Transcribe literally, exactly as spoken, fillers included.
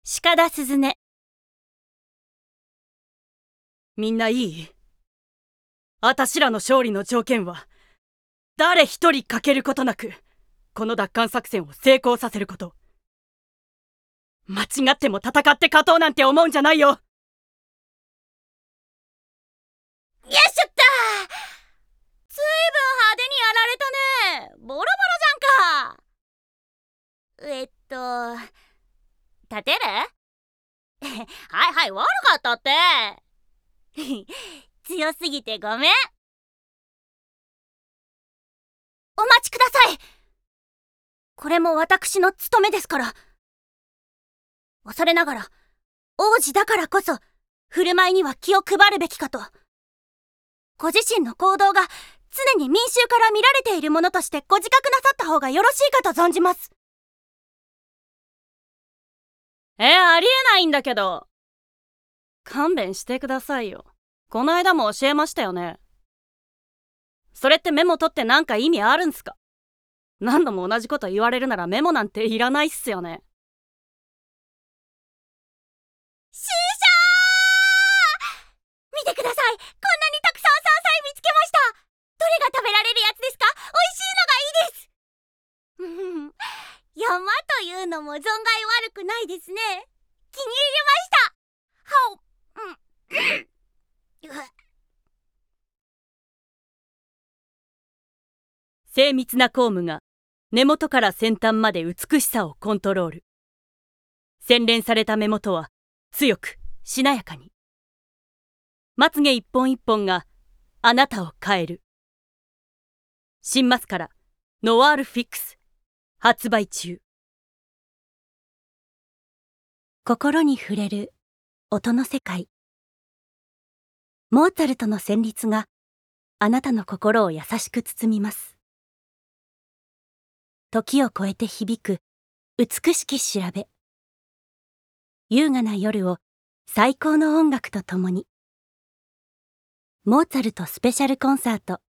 鹿田鈴音。 みんないい？あたしらの勝利の条件は誰一人欠けることなくこの奪還作戦を成功させること。間違っても戦って勝とうなんて思うんじゃないよ。よっしゃった。ずいぶん派手にやられたね。ボロボロじゃんか。えっと立てるはいはい、悪かったって強すぎてごめん。お待ちください。これも私の務めですから。恐れながら王子だからこそ振る舞いには気を配るべきかと。ご自身の行動が常に民衆から見られているものとしてご自覚なさった方がよろしいかと存じます。 えありえないんだけど。勘弁してくださいよ。この間も教えましたよね。それってメモ取ってなんか意味あるんすか？何度も同じこと言われるならメモなんていらないっすよね。 師匠見てください。こんなにたくさん山菜見つけました。どれが食べられるやつですか？美味しいのがいいです。山というのも存外悪くないですね。気に入りました。はお、うん、 精密な工務が根元から先端まで美しさをコントロール。洗練された目元は強くしなやかに。まつげ一本一本があなたを変える。新マスカラノワールフィックス発売中。 心に触れる音の世界。モーツァルトの旋律があなたの心を優しく包みます。時を超えて響く美しき調べ。優雅な夜を最高の音楽とともに。モーツァルトスペシャルコンサート